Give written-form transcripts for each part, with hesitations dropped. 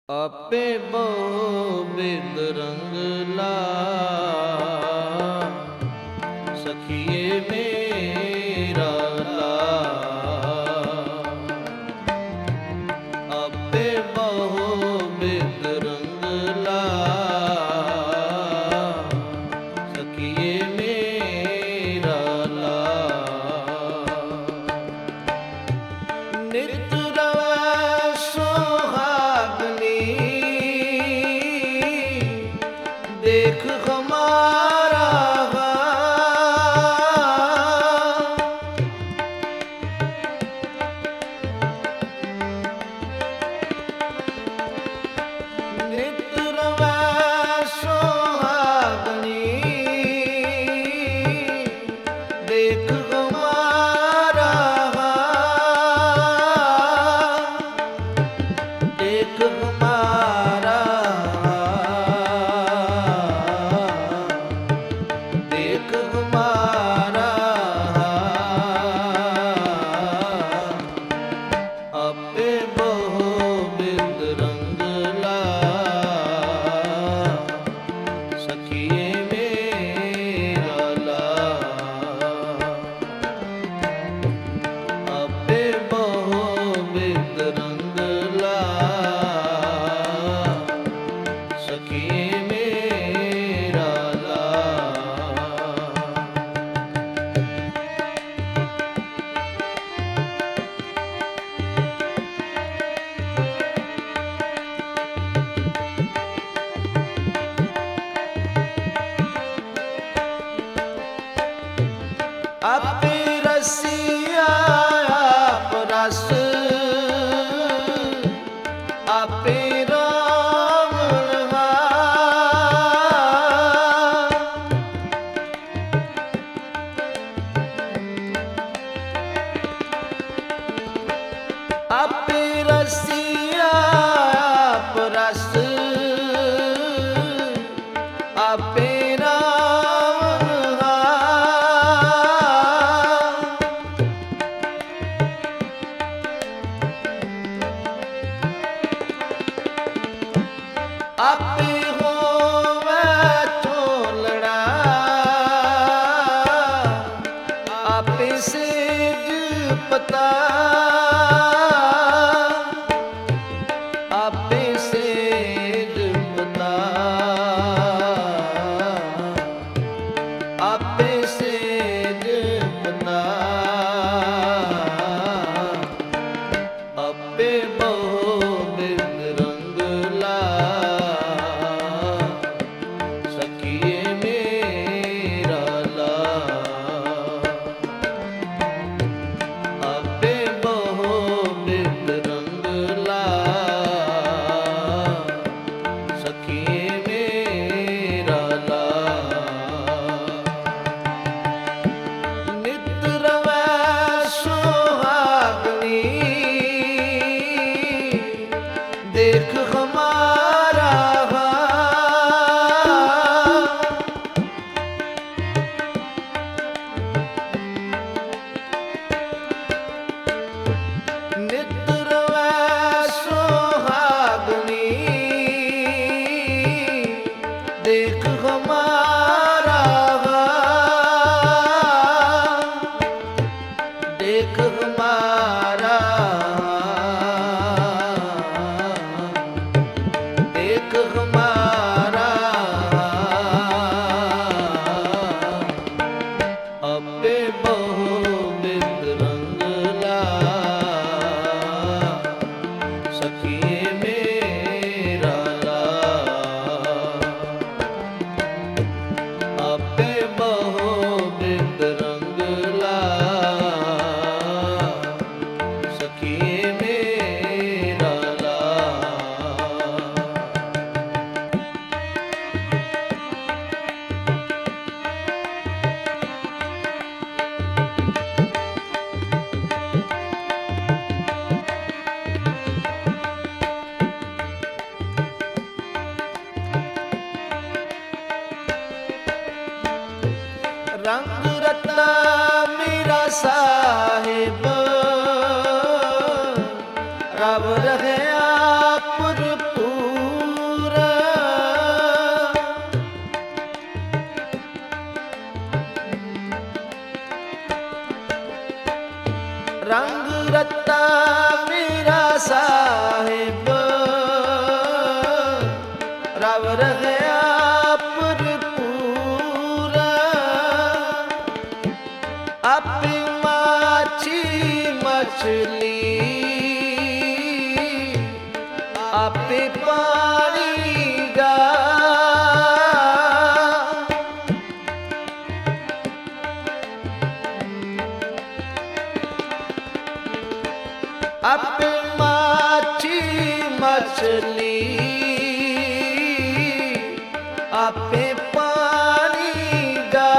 ਆਪੇ ਬਹੁ ਬਿਦ ਰੰਗ ਲਾ ਸਖੀਏ ਮੇਰਾ ਲਾ। ਆਪੇ ਬਹੁ ਬਿਦ ਰੰਗ ਲਾ ਸਖੀਏ ਮੇਰਾ ਲਾ। ਨਿਤ ਰਵੈ ਸੁਹਾਗਨੀ ਦੇਖ ਹਮਾਰਾ ਨਿਤ ਰਵੈ ਸੁਹਾਗਨੀ ਦੇਖ ਹਮਾਰਾ ਦੇਖ ਹਮਾਰਾ ਦੇਖ ਹਮਾਰਾ। ਆਪੇ ਬਹੁ ਬਿਦ ਰੰਗ ਲਾ ਸਖੀਏ ਮੇਰਾ ਲਾ। ਆਪੇ ਬਹੁ ਬਿਦ ਰੰਗ ਲਾ ਸਖੀਏ ਮੇਰਾ ਲਾ। ਆਪੇ ਰਸੀਆ ਆਪ ਰਸ ਆਪੇ ਰਾਵਣ ਆਪੇ ਰਸੀਆ ਆਪ ਰਸ ਆਪੇ ਰਾਵਣ ਆਪੇ ਹੋਵੇ ਝੋਲੜਾ ਆਪੇ ਸੇਜ ਪਤਾ ਆਪੇ ਸੇਜ ਪਤਾ ਆਪੇ ਸੇਜ ਪਤਾ। ਆਪੇ ਬਹੁ ਬਿਦ ਰੰਗ ਲਾ ਸਖੀਏ ਮੇਰਾ ਲਾ। ਆਪੇ ਬਹੁ ਬਿਦ ਰੰਗ ਲਾ ਸਖੀਏ ਮੇਰਾ ਲਾ। ਨਿਤ ਰਵੈ ਸੁਹਾਗਨੀ ਦੇਖ ਹਮਾਰਾ ਨਿਤ ਰਵੈ ਸੁਹਾਗਨੀ ਦੇਖ ਹਮਾਰਾ ਦੇਖ ਹਮਾਰਾ ਦੇਖ ਹਮਾਰਾ। ਆਪੇ ਬਹੁ ਬਿਦ ਰੰਗ ਲਾ ਸਖੀਏ ਮੇਰਾ ਲਾ। ਆਪੇ ਬਹੁ ਬਿਦ ਰੰਗ ਲਾ ਸਖੀਏ ਮੇਰਾ ਲਾ। आपे पानी गा आपे माछी मछली आपे पानी गा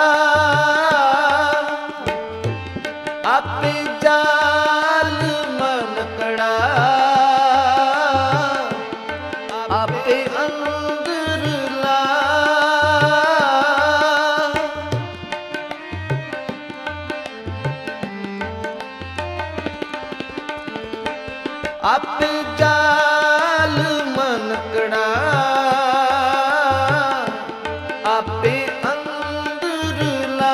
आपे जाल मनकड़ा आपे अंदर ला आपे जाल मनकड़ा आपे अंदर ला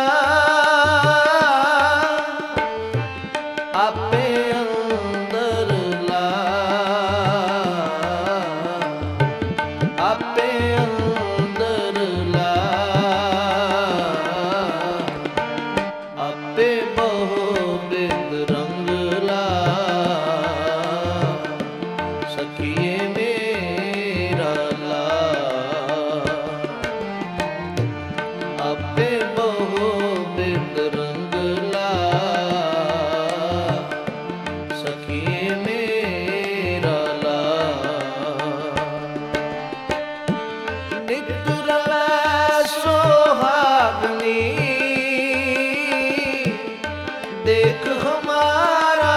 आपे अंदर ला आपे अंदर ला आपे बहुबिध रंग ला सखिए मेरा ला आपे बहुबिध रंग ला सखिए मेरा ला नित रवै सोहागनी देख हमारा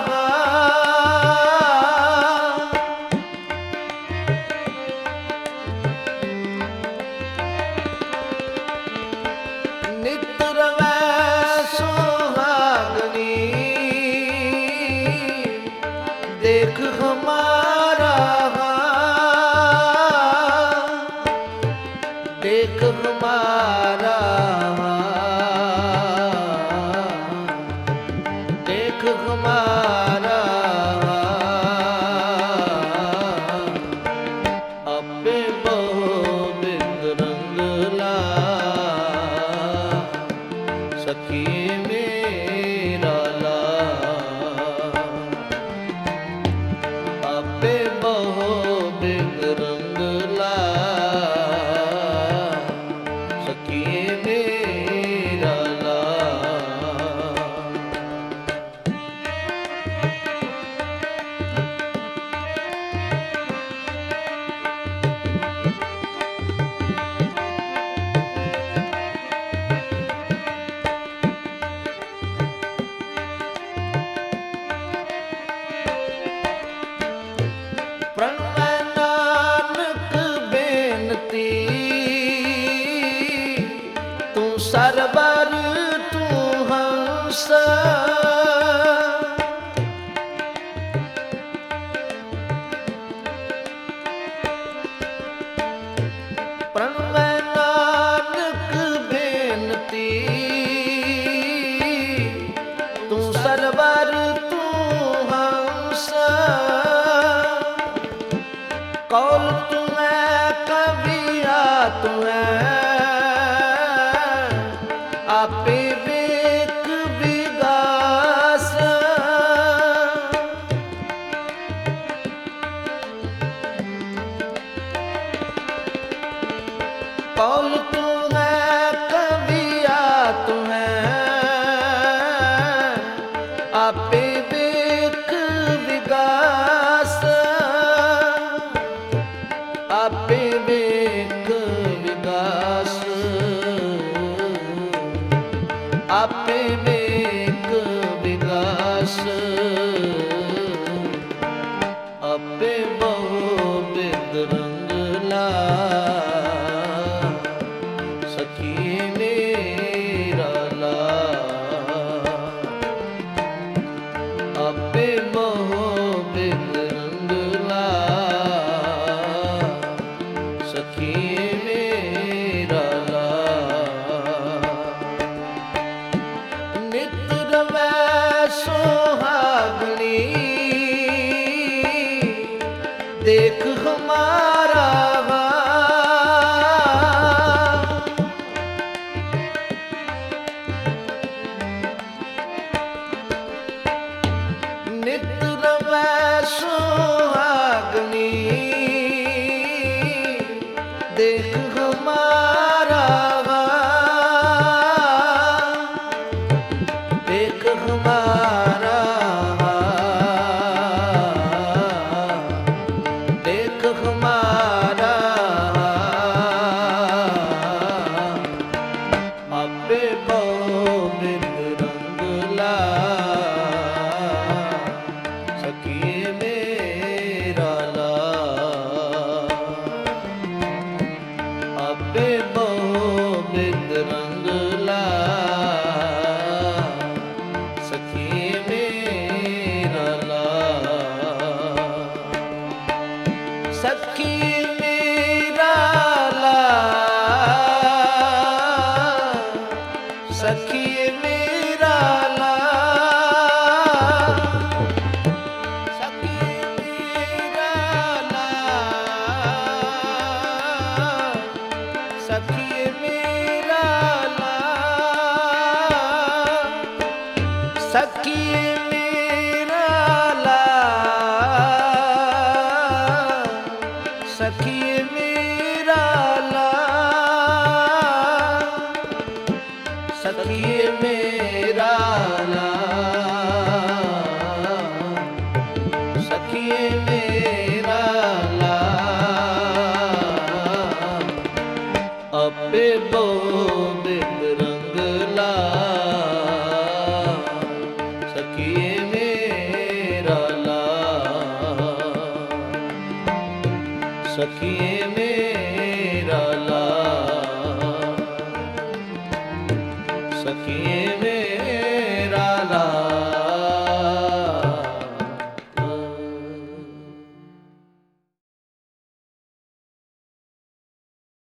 नित रवै सोहागनी देख हमारा देख हमारा देख हमारा आपे बहुबिध रंग ला सखिए मेरा ला आपे बहुबिध रंग ला सखिए मेरा ला प्रणवै नानक बेनती तू सरबर तू हंस प्रणवै नानक बेनती तू सरबर तू हंस कौल तुम्हें कविया तुम्हें आपे बेक विगास कौल तुम्हें कविया तुम्हें आपे बेक विगास आपे बेक विगास आपे बेक विगास आपे बहुबिध रंग ला सखिए मेरा ला आपे बहुबिध रंग ला सखिए मेरा ला नित रवै सोहागनी देख हमारा नित रवै सुहागनी ਸਖੀ ਮੇਰਾ ਲਾਲ, ਸਖੀ ਮੇਰਾ ਲਾਲ, ਸਖੀ ਮੇਰਾ ਲਾਲ, ਸਖੀ ਮੇਰਾ ਲਾਲ, ਸਖੀ ਮੇਰਾ ਲਾਲ, ਸਖੀ ਮੇਰਾ ਲਾਲ, ਸਖੀ ਮੇਰਾ ਲਾਲ, ਸਖੀ ਮੇਰਾ ਲਾਲ, ਆਪੇ ਬੋਬਿੰਦ ਰੰਗਲਾ, ਸਖੀ ਮੇਰਾ ਲਾਲ, ਸਖੀ ਮੇਰਾ